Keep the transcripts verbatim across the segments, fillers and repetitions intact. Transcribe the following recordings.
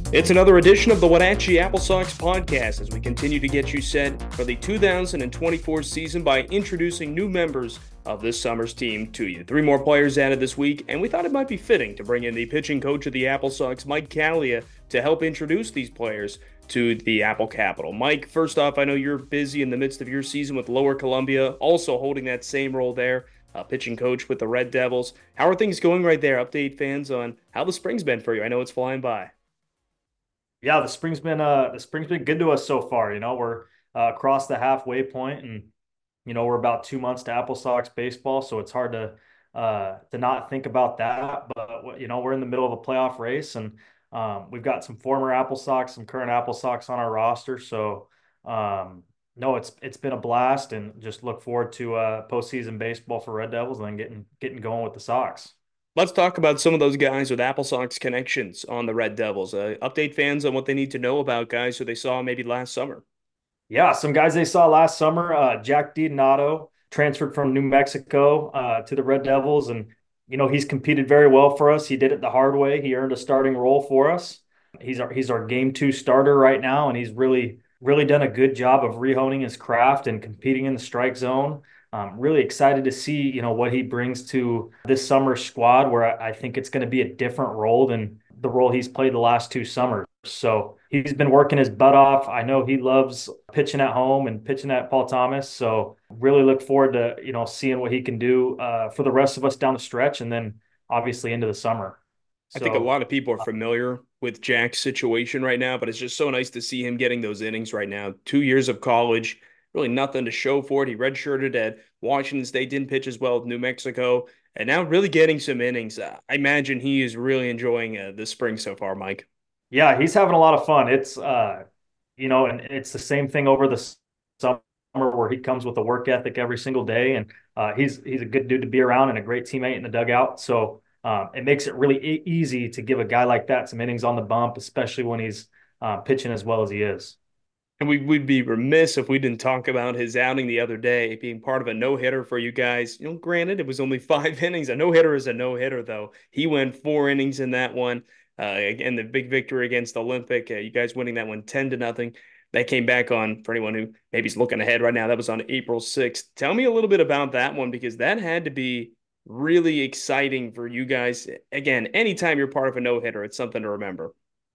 It's another edition of the Wenatchee Apple Sox podcast as we continue to get you set for the two thousand twenty-four season by introducing new members of this summer's team to you. Three more players added this week, and we thought it might be fitting to bring in the pitching coach of the Apple Sox, Mike Callia, to help introduce these players to the Apple Capital. Mike, first off, I know you're busy in the midst of your season with Lower Columbia, also holding that same role there, uh, pitching coach with the Red Devils. How are things going right there? Update fans on how the spring's been for you. I know it's flying by. Yeah, the spring's been uh the spring's been good to us so far. You know, we're uh, across the halfway point, and you know we're about two months to Apple Sox baseball, so it's hard to uh to not think about that. But you know, we're in the middle of a playoff race, and um, we've got some former Apple Sox, some current Apple Sox on our roster. So um, no, it's it's been a blast, and just look forward to uh postseason baseball for Red Devils, and then getting getting going with the Sox. Let's talk about some of those guys with Apple Sox connections on the Red Devils. Uh, update fans on what they need to know about guys who they saw maybe last summer. Yeah, some guys they saw last summer. Uh, Jack DiDonato transferred from New Mexico uh, to the Red Devils, and you know he's competed very well for us. He did it the hard way. He earned a starting role for us. He's our he's our game two starter right now, and he's really really done a good job of rehoning his craft and competing in the strike zone. Um, really excited to see you know what he brings to this summer squad, where I, I think it's going to be a different role than the role he's played the last two summers. So he's been working his butt off. I know he loves pitching at home and pitching at Paul Thomas. So really look forward to, you know, seeing what he can do uh, for the rest of us down the stretch, and then obviously into the summer. I think a So lot of people are familiar with Jack's situation right now, but it's just so nice to see him getting those innings right now. Two years of college, really nothing to show for it. He redshirted at Washington State, didn't pitch as well with New Mexico, and now really getting some innings. Uh, I imagine he is really enjoying uh, the spring so far, Mike. yeah, he's having a lot of fun. It's, uh, you know, and it's the same thing over the summer where he comes with a work ethic every single day. And uh, he's, he's a good dude to be around and a great teammate in the dugout. So um, it makes it really e- easy to give a guy like that some innings on the bump, especially when he's uh, pitching as well as he is. And we would be remiss if we didn't talk about his outing the other day, being part of a no-hitter for you guys. You know, granted, it was only five innings. A no-hitter is a no-hitter, though. He went four innings in that one. Uh, again, the big victory against Olympic. Uh, you guys winning that one ten to nothing. That came back on, for anyone who maybe is looking ahead right now, that was on April sixth. Tell me a little bit about that one, because that had to be really exciting for you guys. Again, anytime you're part of a no-hitter, it's something to remember.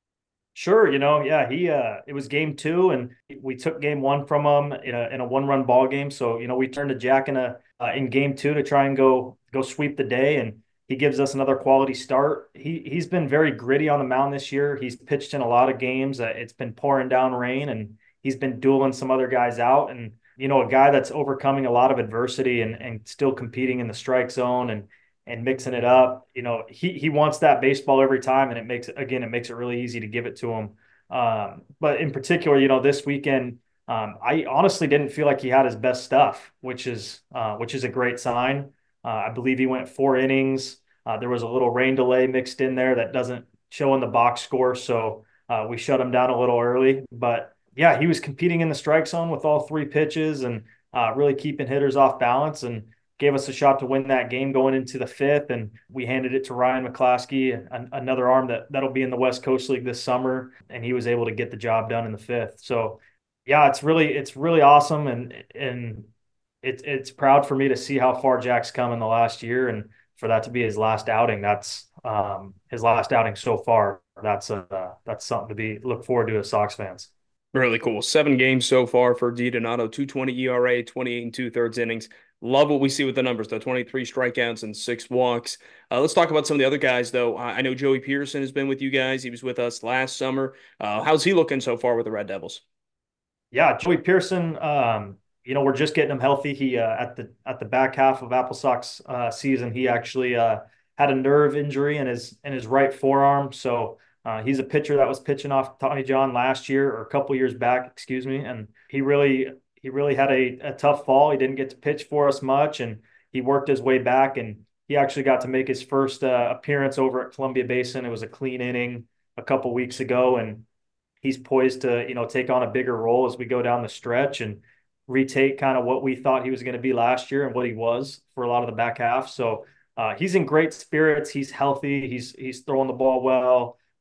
Sure, you know, yeah, he uh it was game two, and we took game one from him in a in a one-run ball game. So, you know, we turned to Jack in a uh, in game two to try and go go sweep the day, and he gives us another quality start. He he's been very gritty on the mound this year. He's pitched in a lot of games. Uh, it's been pouring down rain, and he's been dueling some other guys out, and you know, a guy that's overcoming a lot of adversity and and still competing in the strike zone and and mixing it up. You know, he he wants that baseball every time, and it makes it again, it makes it really easy to give it to him. Um, but in particular, you know, this weekend, um, I honestly didn't feel like he had his best stuff, which is uh, which is a great sign. Uh, I believe he went four innings. Uh, there was a little rain delay mixed in there that doesn't show in the box score, so uh, we shut him down a little early. But yeah, he was competing in the strike zone with all three pitches, and uh, really keeping hitters off balance, and gave us a shot to win that game going into the fifth. And we handed it to Ryan McClaskey, an, another arm that that'll be in the West Coast League this summer, and he was able to get the job done in the fifth. So yeah, it's really it's really awesome, and and it's it's proud for me to see how far Jack's come in the last year, and for that to be his last outing. That's um, his last outing so far. That's a that's something to be look forward to as Sox fans. Really cool. Seven games so far for DiDonato, two twenty E R A, twenty-eight and two thirds innings. Love what we see with the numbers, though. twenty-three strikeouts and six walks. Uh, let's talk about some of the other guys, though. I know Joey Pearson has been with you guys. He was with us last summer. Uh, how's he looking so far with the Red Devils? Yeah, Joey Pearson. Um, you know, we're just getting him healthy. He uh, at the at the back half of Apple Sox uh, season, he actually uh, had a nerve injury in his in his right forearm. So uh, he's a pitcher that was pitching off Tommy John last year, or a couple years back, excuse me. And he really he really had a, a tough fall. He didn't get to pitch for us much, and he worked his way back, and he actually got to make his first uh, appearance over at Columbia Basin. It was a clean inning a couple weeks ago, and he's poised to, you know, take on a bigger role as we go down the stretch and retake kind of what we thought he was going to be last year and what he was for a lot of the back half. So uh, he's in great spirits. He's healthy. He's he's throwing the ball well.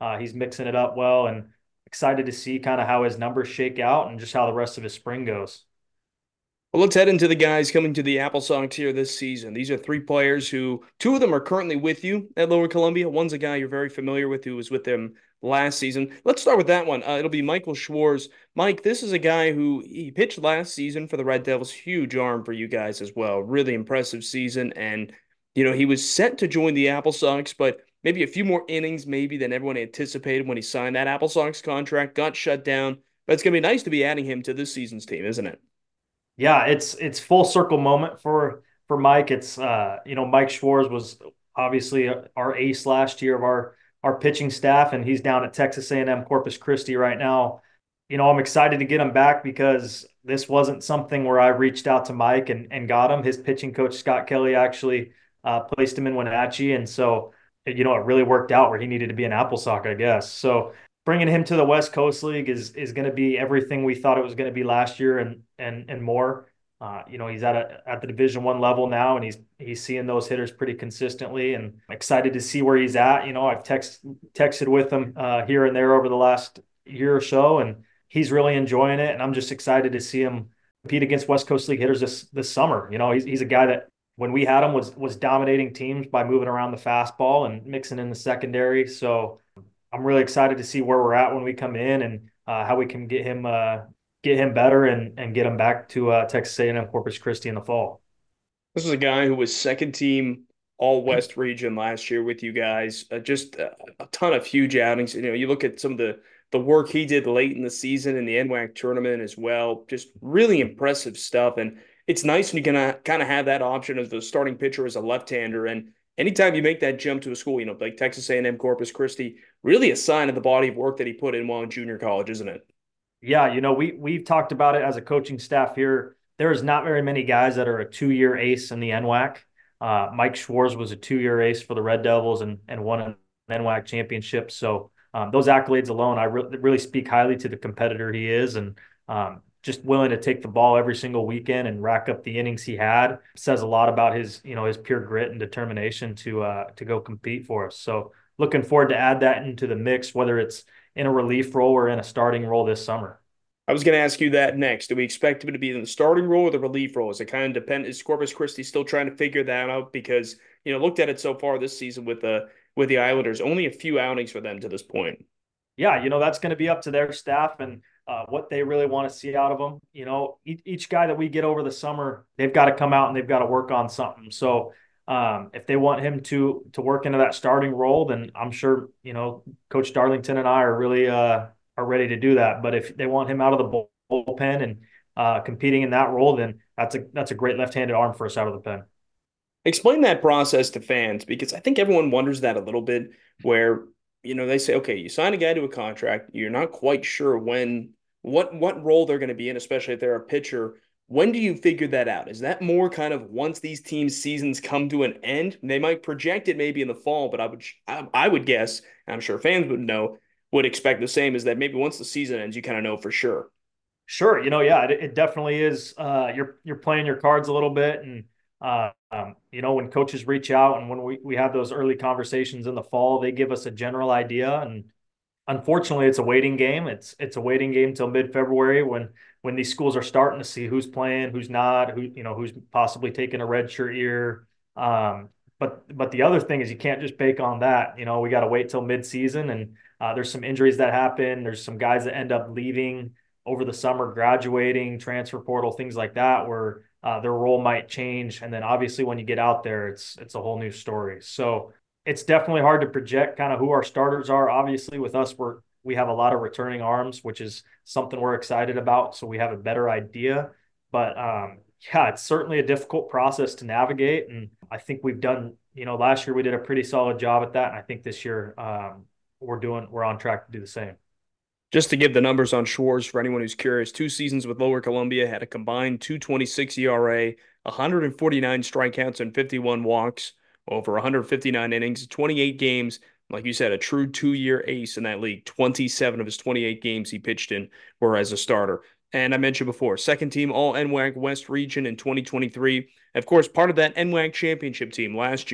Uh, he's mixing it up well, and excited to see kind of how his numbers shake out and just how the rest of his spring goes. Well, let's head into the guys coming to the Apple Sox here this season. These are three players who, two of them are currently with you at Lower Columbia. One's a guy you're very familiar with who was with them last season. Let's start with that one. Uh, it'll be Michael Schwartz. Mike, this is a guy who he pitched last season for the Red Devils. Huge arm for you guys as well. Really impressive season. And, you know, he was set to join the Apple Sox, but maybe a few more innings maybe than everyone anticipated when he signed that Apple Sox contract, got shut down. But it's going to be nice to be adding him to this season's team, isn't it? Yeah, it's it's full circle moment for for Mike. It's uh, you know, Mike Schwartz was obviously our ace last year of our our pitching staff, and he's down at Texas A and M Corpus Christi right now. You know, I'm excited to get him back because this wasn't something where I reached out to Mike and and got him. His pitching coach Scott Kelly actually uh, placed him in Wenatchee, and so you know it really worked out where he needed to be an Apple Sock, I guess. So bringing him to the West Coast League is is going to be everything we thought it was going to be last year and and and more. Uh, you know, he's at a at the Division One level now, and he's he's seeing those hitters pretty consistently. And I'm excited to see where he's at. You know, I've text texted with him uh, here and there over the last year or so, and he's really enjoying it. And I'm just excited to see him compete against West Coast League hitters this this summer. You know, he's he's a guy that when we had him was was dominating teams by moving around the fastball and mixing in the secondary. So I'm really excited to see where we're at when we come in and uh, how we can get him uh, get him better and and get him back to uh, Texas A and M Corpus Christi in the fall. This is a guy who was second team All West region last year with you guys. Uh, just a, a ton of huge outings. You know, you look at some of the the work he did late in the season in the N W A C tournament as well. Just really impressive stuff. And it's nice when you can kind of have that option as the starting pitcher as a left-hander. And anytime you make that jump to a school, you know, like Texas A and M Corpus Christi, really a sign of the body of work that he put in while in junior college, isn't it? Yeah, you know, we we've talked about it as a coaching staff here. There is not very many guys that are a two-year ace in the N W A C. Uh, Mike Schwartz was a two-year ace for the Red Devils and and won an N W A C championship. So um, those accolades alone, I re- really speak highly to the competitor he is, and um, just willing to take the ball every single weekend and rack up the innings he had says a lot about his you know his pure grit and determination to uh, to go compete for us. So looking forward to add that into the mix, whether it's in a relief role or in a starting role this summer. I was going to ask you that next. Do we expect him to be in the starting role or the relief role? Is it kind of depend? Is Corpus Christi still trying to figure that out? Because you know, looked at it so far this season with the with the Islanders, only a few outings for them to this point. Yeah, you know, that's going to be up to their staff and uh, what they really want to see out of them. You know, each, each guy that we get over the summer, they've got to come out and they've got to work on something. So um, if they want him to to work into that starting role, then I'm sure you know Coach Darlington and I are really uh, are ready to do that. But if they want him out of the bullpen and uh, competing in that role, then that's a that's a great left-handed arm for us out of the pen. Explain that process to fans because I think everyone wonders that a little bit where, you know, they say, okay, you sign a guy to a contract, you're not quite sure when, what, what role they're going to be in, especially if they're a pitcher. When do you figure that out? Is that more kind of once these teams' seasons come to an end? They might project it maybe in the fall, but I would, I, I would guess, and I'm sure fans would know, would expect the same is that maybe once the season ends, you kind of know for sure. Sure, you know, yeah, it, it definitely is. Uh, you're you're playing your cards a little bit, and uh, um, you know, when coaches reach out and when we we have those early conversations in the fall, they give us a general idea, and unfortunately, it's a waiting game. It's it's a waiting game till mid-February when when these schools are starting to see who's playing, who's not, who you know, who's possibly taking a redshirt year. Um, but but the other thing is you can't just bake on that. You know, we got to wait till mid-season, and uh, there's some injuries that happen. There's some guys that end up leaving over the summer, graduating, transfer portal, things like that, where uh, their role might change. And then obviously when you get out there, it's it's a whole new story. So it's definitely hard to project kind of who our starters are. Obviously, with us, we're we have a lot of returning arms, which is something we're excited about. So we have a better idea. But um, yeah, it's certainly a difficult process to navigate. And I think we've done, you know, last year we did a pretty solid job at that. And I think this year um, we're doing we're on track to do the same. Just to give the numbers on Schwartz for anyone who's curious, two seasons with Lower Columbia had a combined two twenty-six E R A, one hundred forty-nine strikeouts and fifty-one walks, over one hundred fifty-nine innings, twenty-eight games. Like you said, a true two-year ace in that league. twenty-seven of his twenty-eight games he pitched in were as a starter. And I mentioned before, second team All N W A C West region in twenty twenty-three. Of course, part of that N W A C championship team last year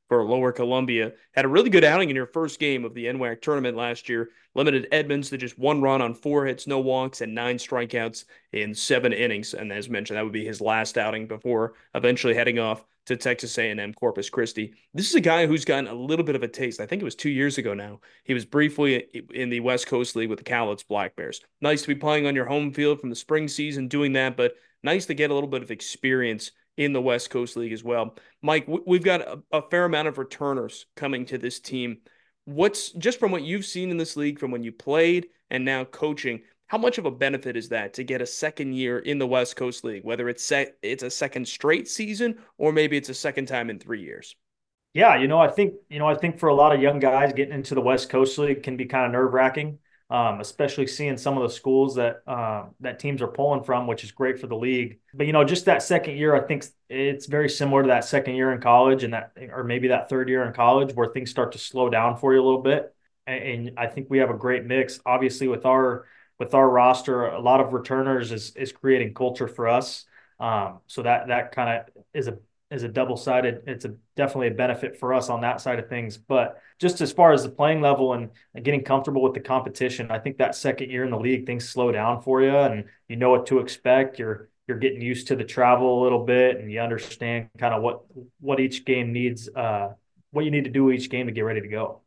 for Lower Columbia. Had a really good outing in your first game of the N W A C tournament last year. Limited Edmonds to just one run on four hits, no walks, and nine strikeouts in seven innings. And as mentioned, that would be his last outing before eventually heading off to Texas A and M Corpus Christi. This is a guy who's gotten a little bit of a taste. I think it was two years ago now. He was briefly in the West Coast League with the Cowlitz Black Bears. Nice to be playing on your home field from the spring season doing that, but nice to get a little bit of experience in the West Coast League as well. Mike, we've got a, a fair amount of returners coming to this team. What's just from what you've seen in this league, from when you played and now coaching, how much of a benefit is that to get a second year in the West Coast League, whether it's set, it's a second straight season or maybe it's a second time in three years? Yeah, you know, I think, you know, I think for a lot of young guys getting into the West Coast League can be kind of nerve-wracking, um, especially seeing some of the schools that uh, that teams are pulling from, which is great for the league. But, you know, just that second year, I think it's very similar to that second year in college and that, or maybe that third year in college where things start to slow down for you a little bit. And, and I think we have a great mix. Obviously, with our with our roster, a lot of returners is is creating culture for us. Um, so that that kind of is a is a double-sided, it's a definitely a benefit for us on that side of things. But just as far as the playing level and, and getting comfortable with the competition, I think that second year in the league, things slow down for you and you know what to expect. You're you're getting used to the travel a little bit and you understand kind of what what each game needs, uh, what you need to do each game to get ready to go.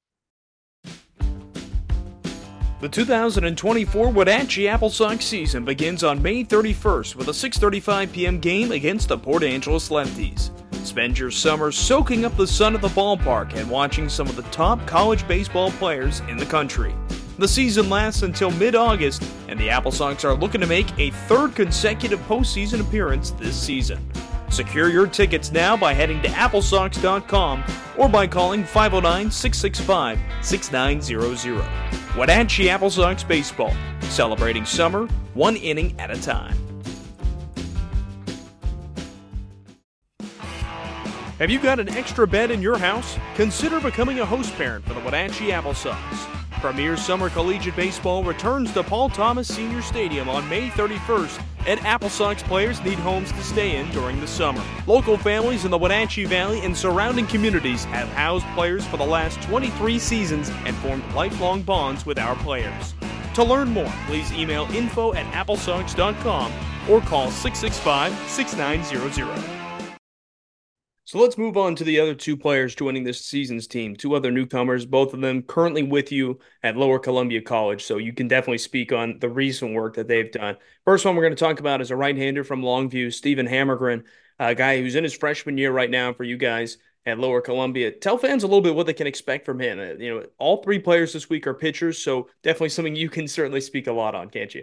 The two thousand twenty-four Wenatchee Apple Sox season begins on May thirty-first with a six thirty-five p.m. game against the Port Angeles Lefties. Spend your summer soaking up the sun at the ballpark and watching some of the top college baseball players in the country. The season lasts until mid-August, and the Apple Sox are looking to make a third consecutive postseason appearance this season. Secure your tickets now by heading to apple sox dot com or by calling five oh nine, six six five, six nine zero zero. Wenatchee Apple Sox Baseball, celebrating summer one inning at a time. Have you got an extra bed in your house? Consider becoming a host parent for the Wenatchee Apple Sox. Premier Summer Collegiate Baseball returns to Paul Thomas Senior Stadium on May thirty-first, and Apple Sox players need homes to stay in during the summer. Local families in the Wenatchee Valley and surrounding communities have housed players for the last twenty-three seasons and formed lifelong bonds with our players. To learn more, please email info at apple sox dot com or call six six five, six nine zero zero. So let's move on to the other two players joining this season's team, two other newcomers, both of them currently with you at Lower Columbia College, so you can definitely speak on the recent work that they've done. First one we're going to talk about is a right-hander from Longview, Stephen Hammergren, a guy who's in his freshman year right now for you guys at Lower Columbia. Tell fans a little bit what they can expect from him. Uh, you know, all three players this week are pitchers, so definitely something you can certainly speak a lot on, can't you?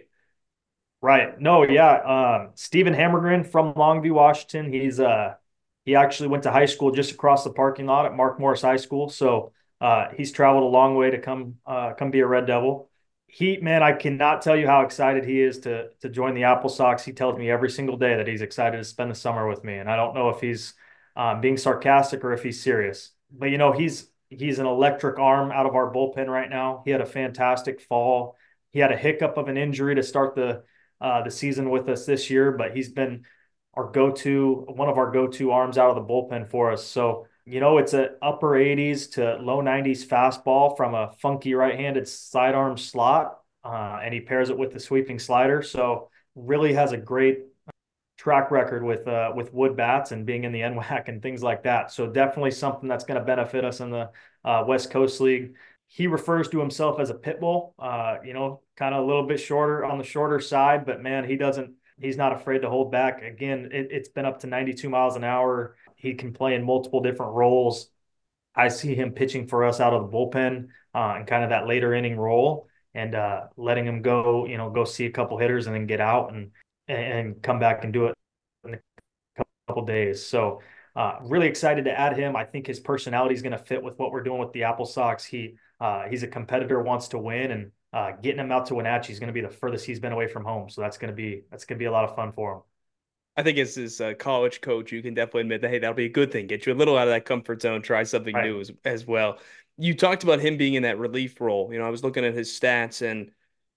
Right. No, yeah. Um, Stephen Hammergren from Longview, Washington. He's uh He actually went to high school just across the parking lot at Mark Morris High School. So uh, he's traveled a long way to come uh, come be a Red Devil. He, man, I cannot tell you how excited he is to to join the Apple Sox. He tells me every single day that he's excited to spend the summer with me. And I don't know if he's um, being sarcastic or if he's serious. But, you know, he's he's an electric arm out of our bullpen right now. He had a fantastic fall. He had a hiccup of an injury to start the uh, the season with us this year, but he's been our go-to, one of our go-to arms out of the bullpen for us. So, you know, it's a upper eighties to low nineties fastball from a funky right-handed sidearm slot, uh, and he pairs it with the sweeping slider. So really has a great track record with uh, with wood bats and being in the N W A C and things like that. So definitely something that's going to benefit us in the uh, West Coast League. He refers to himself as a pit bull, uh, you know, kind of a little bit shorter on the shorter side, but man, he doesn't, he's not afraid to hold back. Again, it, it's been up to ninety-two miles an hour. He can play in multiple different roles. I see him pitching for us out of the bullpen uh, and kind of that later inning role and uh, letting him go, you know, go see a couple hitters and then get out and, and come back and do it in a couple days. So uh, really excited to add him. I think his personality is going to fit with what we're doing with the Apple Sox. He, uh, he's a competitor, wants to win, and Uh, getting him out to Wenatchee is going to be the furthest he's been away from home. So that's going to be that's going to be a lot of fun for him. I think as his uh, college coach, you can definitely admit that, hey, that'll be a good thing. Get you a little out of that comfort zone, try something Right. new as, as well. You talked about him being in that relief role. You know, I was looking at his stats, and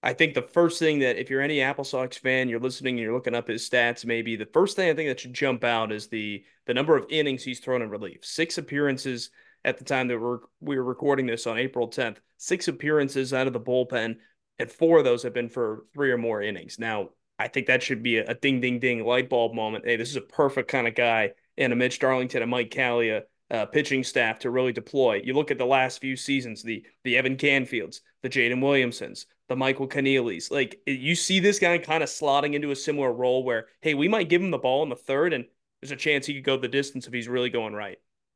I think the first thing that if you're any Apple Sox fan, you're listening and you're looking up his stats, maybe the first thing I think that should jump out is the the number of innings he's thrown in relief. Six appearances at the time that we're we were recording this on April tenth. Six appearances out of the bullpen, and four of those have been for three or more innings. Now, I think that should be a, a ding ding ding light bulb moment. Hey, this is a perfect kind of guy in a Mitch Darlington and Mike Callia uh, pitching staff to really deploy. You look at the last few seasons, the the Evan Canfields, the Jaden Williamsons, the Michael Keneally's. Like you see this guy kind of slotting into a similar role where, hey, we might give him the ball in the third, and there's a chance he could go the distance if he's really going right.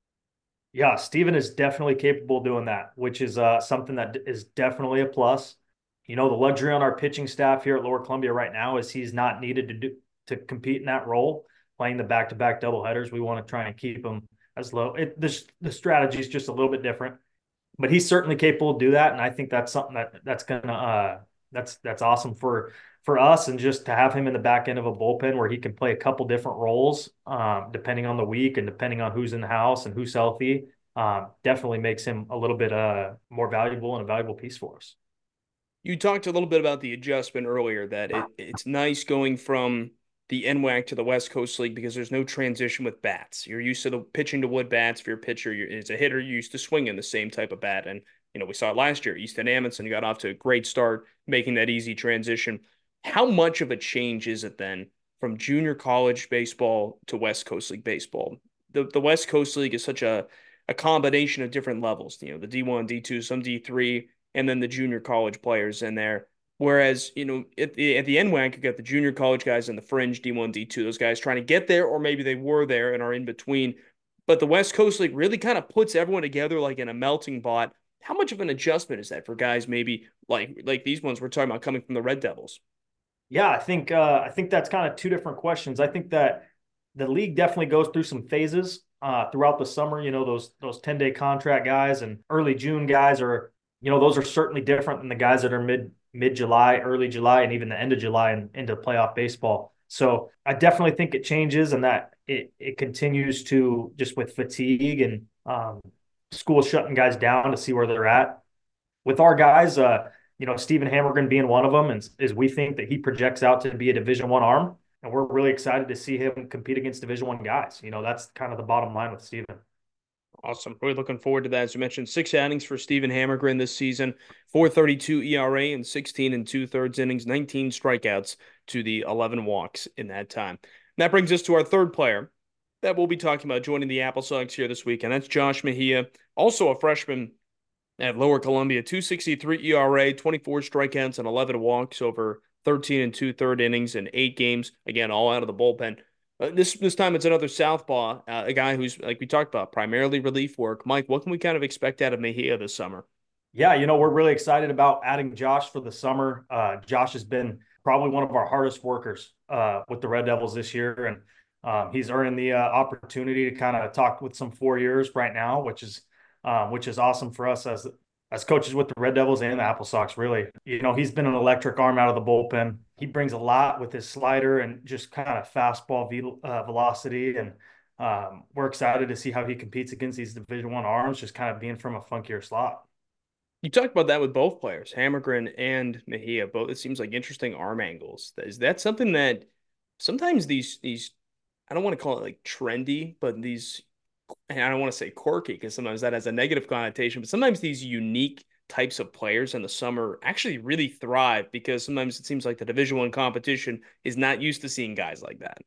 Yeah, Steven is definitely capable of doing that, which is uh, something that is definitely a plus. You know, the luxury on our pitching staff here at Lower Columbia right now is he's not needed to do to compete in that role, playing the back-to-back doubleheaders. We want to try and keep him as low. It, this, the strategy is just a little bit different, but he's certainly capable of do that, and I think that's something that that's gonna uh, that's that's awesome for for us, and just to have him in the back end of a bullpen where he can play a couple different roles, um, depending on the week and depending on who's in the house and who's healthy, um, definitely makes him a little bit uh, more valuable and a valuable piece for us. You talked a little bit about the adjustment earlier that it, it's nice going from the N W A C to the West Coast League because there's no transition with bats. You're used to the pitching to wood bats. If you're a pitcher, you're, as a hitter, you're used to swinging the same type of bat. And, you know, we saw it last year. Easton Amundsen got off to a great start, making that easy transition. How much of a change is it then from junior college baseball to West Coast League baseball? The, the West Coast League is such a, a combination of different levels, you know, the D one, D two, some D three, and then the junior college players in there. Whereas, you know, at the, at the N W A C, you got the junior college guys in the fringe, D one, D two, those guys trying to get there, or maybe they were there and are in between. But the West Coast League really kind of puts everyone together like in a melting pot. How much of an adjustment is that for guys maybe like like these ones we're talking about coming from the Red Devils? Yeah, I think uh, I think that's kind of two different questions. I think that the league definitely goes through some phases uh, throughout the summer. You know, those those ten day contract guys and early June guys are, you know, those are certainly different than the guys that are mid mid July, early July, and even the end of July and into playoff baseball. So I definitely think it changes, and that it it continues to just with fatigue and um, school shutting guys down to see where they're at. With our guys, uh, you know, Stephen Hammergren being one of them, and is we think that he projects out to be a Division One arm, and we're really excited to see him compete against Division One guys. You know, that's kind of the bottom line with Stephen. Awesome. Really looking forward to that. As you mentioned, six innings for Stephen Hammergren this season, four thirty-two E R A and sixteen and two thirds innings, nineteen strikeouts to the eleven walks in that time. And that brings us to our third player that we'll be talking about joining the Apple Sox here this week, and that's Josh Mejia, also a freshman at Lower Columbia, two sixty-three E R A, twenty-four strikeouts and eleven walks over thirteen and two third innings in eight games. Again, all out of the bullpen. Uh, this this time it's another southpaw, uh, a guy who's, like we talked about, primarily relief work. Mike, what can we kind of expect out of Mejia this summer? Yeah, you know, we're really excited about adding Josh for the summer. Uh, Josh has been probably one of our hardest workers uh, with the Red Devils this year, and um, he's earning the uh, opportunity to kind of talk with some four years right now, which is um, which is awesome for us as as coaches with the Red Devils and the Apple Sox. Really, you know, he's been an electric arm out of the bullpen. He brings a lot with his slider and just kind of fastball ve- uh, velocity, and um, we're excited to see how he competes against these Division One arms, just kind of being from a funkier slot. You talked about that with both players, Hammergren and Mejia. Both, it seems like interesting arm angles. Is that something that sometimes these these I don't want to call it like trendy, but these, and I don't want to say quirky because sometimes that has a negative connotation, but sometimes these unique types of players in the summer actually really thrive because sometimes it seems like the Division One competition is not used to seeing guys like that.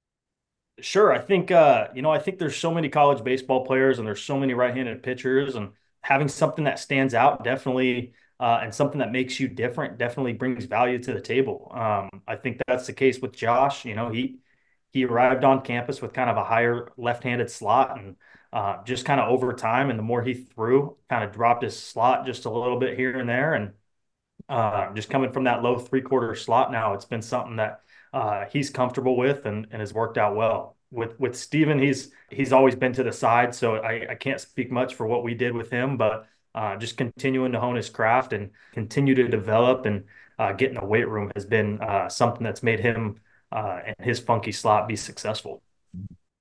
Sure. I think, uh, you know, I think there's so many college baseball players and there's so many right-handed pitchers, and having something that stands out definitely, uh, and something that makes you different definitely brings value to the table. Um, I think that's the case with Josh. You know, he, he arrived on campus with kind of a higher left-handed slot, and uh, just kind of over time, and the more he threw, kind of dropped his slot just a little bit here and there. And uh, just coming from that low three-quarter slot now, it's been something that uh, he's comfortable with, and, and has worked out well. With with Steven, he's he's always been to the side, so I, I can't speak much for what we did with him, but uh, just continuing to hone his craft and continue to develop and uh, get in the weight room has been uh, something that's made him uh, and his funky slot be successful.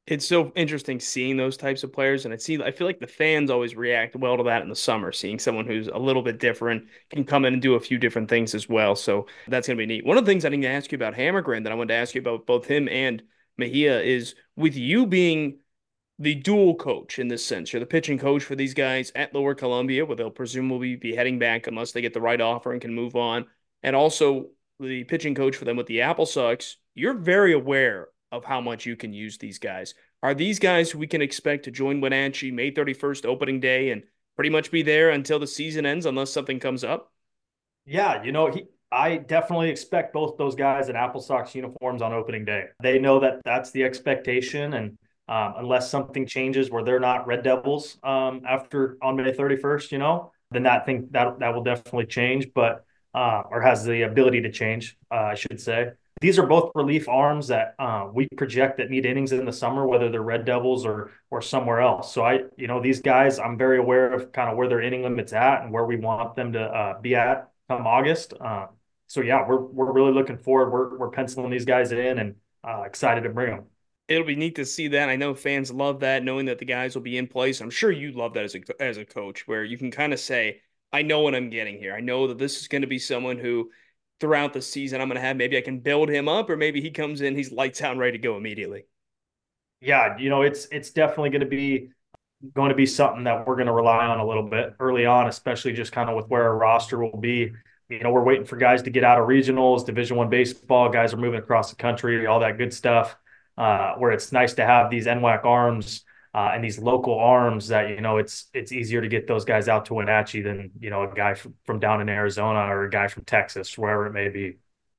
It's so interesting seeing those types of players, and I see I feel like the fans always react well to that in the summer, seeing someone who's a little bit different, can come in and do a few different things as well. So that's gonna be neat. One of the things I didn't ask you about Hammergren that I wanted to ask you about both him and Mejia is with you being the dual coach in this sense. You're the pitching coach for these guys at Lower Columbia, where they'll presumably be heading back unless they get the right offer and can move on. And also the pitching coach for them with the Apple Sox. You're very aware of how much you can use these guys. Are these guys who we can expect to join Wenatchee May thirty-first opening day and pretty much be there until the season ends unless something comes up? Yeah, you know, he I definitely expect both those guys in Apple Sox uniforms on opening day. They know that that's the expectation, and um, unless something changes where they're not Red Devils um, after on May thirty-first, you know, then that thing that that will definitely change, but uh, or has the ability to change, uh, I should say. These are both relief arms that uh, we project that need innings in the summer, whether they're Red Devils or or somewhere else. So I, you know, these guys, I'm very aware of kind of where their inning limits at and where we want them to uh, be at come August. Um, so yeah, we're we're really looking forward. We're we're penciling these guys in and uh, excited to bring them. It'll be neat to see that. I know fans love that, knowing that the guys will be in place. I'm sure you love that as a as a coach, where you can kind of say, "I know what I'm getting here. I know that this is going to be someone who, throughout the season, I'm going to have. Maybe I can build him up, or maybe he comes in, he's lights out, and ready to go immediately." Yeah, you know, it's it's definitely going to be going to be something that we're going to rely on a little bit early on, especially just kind of with where our roster will be. You know, we're waiting for guys to get out of regionals, Division One baseball. Guys are moving across the country, all that good stuff. Uh, where it's nice to have these N W A C arms uh, and these local arms that you know it's it's easier to get those guys out to Wenatchee than you know a guy from, from down in Arizona or a guy from Texas, wherever it may be.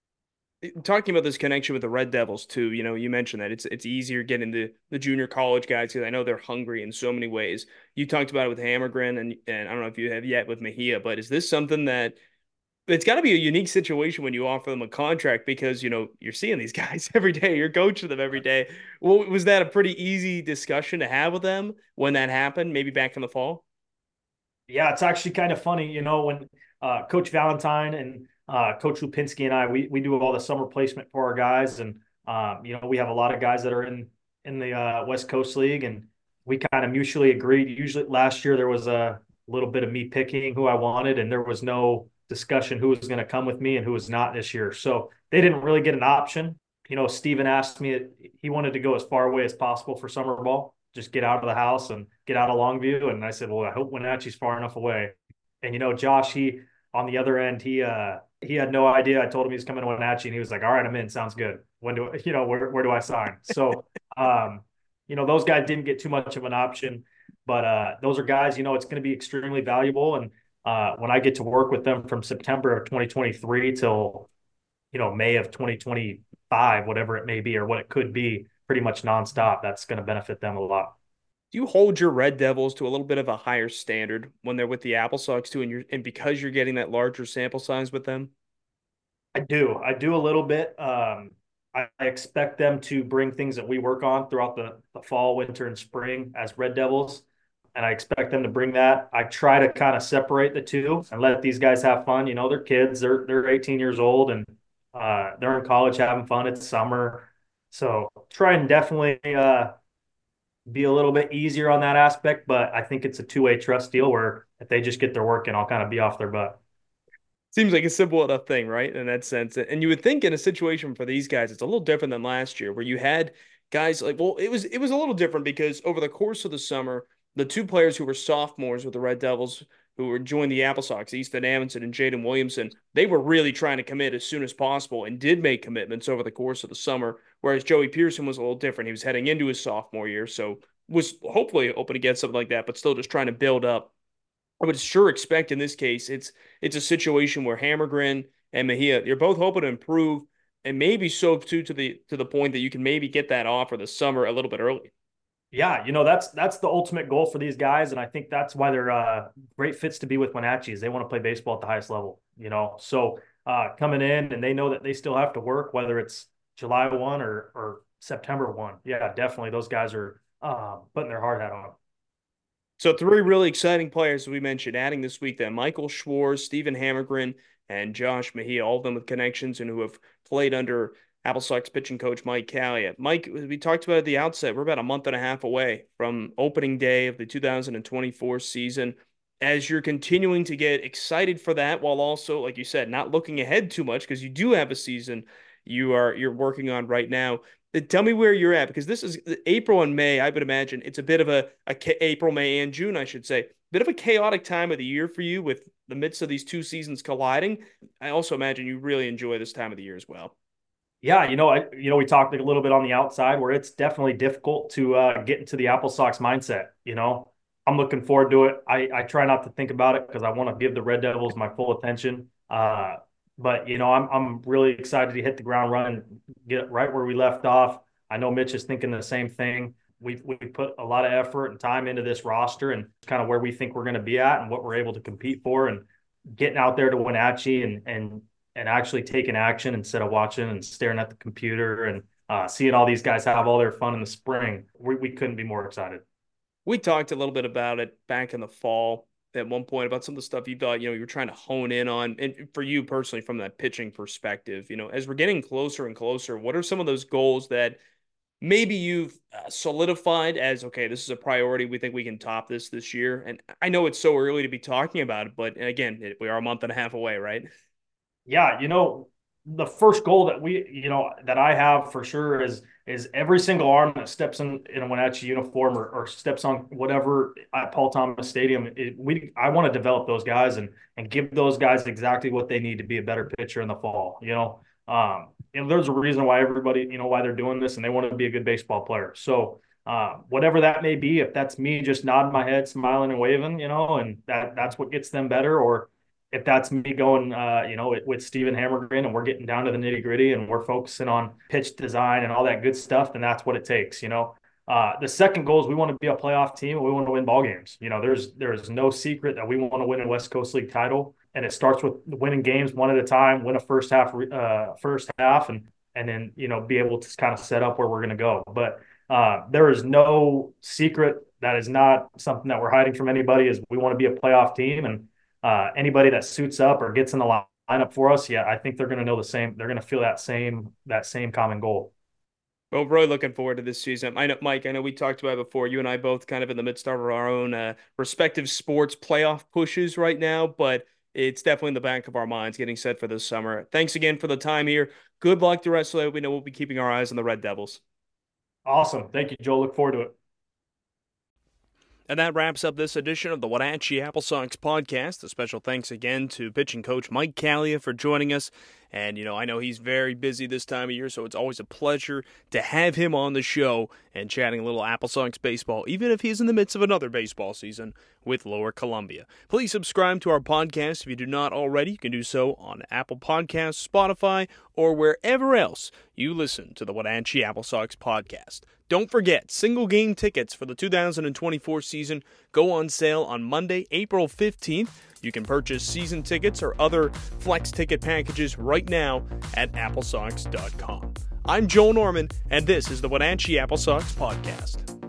Talking about this connection with the Red Devils too, you know, you mentioned that it's it's easier getting the the junior college guys because I know they're hungry in so many ways. You talked about it with Hammergren and and I don't know if you have yet with Mejia, but is this something that it's got to be a unique situation when you offer them a contract because you know you're seeing these guys every day, you're coaching them every day. Well, was that a pretty easy discussion to have with them when that happened? Maybe back in the fall. Yeah, it's actually kind of funny, you know, when uh, Coach Valentine and uh, Coach Lupinski and I, we we do all the summer placement for our guys, and um, you know, we have a lot of guys that are in in the uh, West Coast League, and we kind of mutually agreed. Usually, last year there was a little bit of me picking who I wanted, and there was no discussion who was going to come with me and who was not this year. So they didn't really get an option. You know, Steven asked me, he wanted to go as far away as possible for summer ball, just get out of the house and get out of Longview. And I said, well, I hope Wenatchee's far enough away. And, you know, Josh, he, on the other end, he, uh, he had no idea. I told him he was coming to Wenatchee and he was like, all right, I'm in. Sounds good. When do, you know, where, where do I sign? So, um, you know, those guys didn't get too much of an option, but, uh, those are guys, you know, it's going to be extremely valuable. And, uh, when I get to work with them from September of twenty twenty-three till, you know, May of twenty twenty-five, whatever it may be, or what it could be, pretty much nonstop, that's going to benefit them a lot. Do you hold your Red Devils to a little bit of a higher standard when they're with the Apple Sox too, and you're and because you're getting that larger sample size with them? I do. I do a little bit. Um, I, I expect them to bring things that we work on throughout the, the fall, winter, and spring as Red Devils. And I expect them to bring that. I try to kind of separate the two and let these guys have fun. You know, they're kids. They're they're eighteen years old and uh, they're in college having fun. It's summer. So try and definitely uh, be a little bit easier on that aspect. But I think it's a two-way trust deal where if they just get their work in, I'll kind of be off their butt. Seems like a simple enough thing, right? In that sense. And you would think in a situation for these guys, it's a little different than last year, where you had guys like, well, it was it was a little different because over the course of the summer, the two players who were sophomores with the Red Devils, who were joined the Apple Sox, Easton Amundsen and Jaden Williamson, they were really trying to commit as soon as possible and did make commitments over the course of the summer. Whereas Joey Pearson was a little different. He was heading into his sophomore year, so was hopefully open to get something like that, but still just trying to build up. I would sure expect in this case it's it's a situation where Hammergren and Mejia, you're both hoping to improve and maybe so too to the to the point that you can maybe get that offer this summer a little bit early. Yeah, you know, that's that's the ultimate goal for these guys, and I think that's why they're uh, great fits to be with Wenatchee. Is they want to play baseball at the highest level, you know. So uh, coming in and they know that they still have to work, whether it's July one or or September one. Yeah, definitely, those guys are uh, putting their hard hat on. So three really exciting players we mentioned adding this week then Michael Schwartz, Stephen Hammergren, and Josh Mejia, all of them with connections and who have played under Apple Sox pitching coach Mike Callia. Mike, we talked about at the outset, we're about a month and a half away from opening day of the two thousand twenty-four season. As you're continuing to get excited for that, while also, like you said, not looking ahead too much because you do have a season you are you're working on right now. Tell me where you're at, because this is April and May. I would imagine it's a bit of a, a April, May, and June, I should say, bit of a chaotic time of the year for you with the midst of these two seasons colliding. I also imagine you really enjoy this time of the year as well. Yeah, you know, I, you know, we talked a little bit on the outside where it's definitely difficult to uh, get into the Apple Sox mindset. You know, I'm looking forward to it. I, I try not to think about it because I want to give the Red Devils my full attention. Uh, but you know, I'm I'm really excited to hit the ground running, get right where we left off. I know Mitch is thinking the same thing. We've we put a lot of effort and time into this roster and kind of where we think we're going to be at and what we're able to compete for, and getting out there to Wenatchee and and and actually taking action instead of watching and staring at the computer and uh, seeing all these guys have all their fun in the spring. We, we couldn't be more excited. We talked a little bit about it back in the fall at one point about some of the stuff you thought, you know, you were trying to hone in on. And for you personally, from that pitching perspective, you know, as we're getting closer and closer, what are some of those goals that maybe you've uh, solidified as, okay, this is a priority. We think we can top this this year. And I know it's so early to be talking about it, but again, it, we are a month and a half away, right? Yeah, you know, the first goal that we, you know, that I have for sure is is every single arm that steps in in a Wenatchee uniform or, or steps on whatever at Paul Thomas Stadium. It, we I want to develop those guys and and give those guys exactly what they need to be a better pitcher in the fall. You know, um, and there's a reason why everybody, you know, why they're doing this, and they want to be a good baseball player. So uh, whatever that may be, if that's me just nodding my head, smiling and waving, you know, and that that's what gets them better, or if that's me going, uh, you know, with, with Steven Hammergren and we're getting down to the nitty gritty and we're focusing on pitch design and all that good stuff, then that's what it takes, you know. Uh, the second goal is we want to be a playoff team and we want to win ball games. You know, there's there's no secret that we want to win a West Coast League title, and it starts with winning games one at a time, win a first half, uh, first half, and and then you know be able to kind of set up where we're going to go. But uh, there is no secret. That is not something that we're hiding from anybody. Is we want to be a playoff team, and Uh, anybody that suits up or gets in the lineup for us, yeah, I think they're going to know the same. They're going to feel that same that same common goal. Well, really looking forward to this season. I know, Mike, I know we talked about it before. You and I both kind of in the midst of our own uh, respective sports playoff pushes right now, but it's definitely in the back of our minds getting set for this summer. Thanks again for the time here. Good luck the rest of the way. We know we'll be keeping our eyes on the Red Devils. Awesome. Thank you, Joe. Look forward to it. And that wraps up this edition of the Wenatchee Apple Sox podcast. A special thanks again to pitching coach Mike Callia for joining us. And, you know, I know he's very busy this time of year, so it's always a pleasure to have him on the show and chatting a little Apple Sox baseball, even if he's in the midst of another baseball season with Lower Columbia. Please subscribe to our podcast if you do not already. You can do so on Apple Podcasts, Spotify, or wherever else you listen to the Wenatchee Apple Sox podcast. Don't forget, single game tickets for the two thousand twenty-four season go on sale on Monday, April fifteenth. You can purchase season tickets or other flex ticket packages right now at apple sox dot com. I'm Joel Norman, and this is the Wenatchee Apple Sox podcast.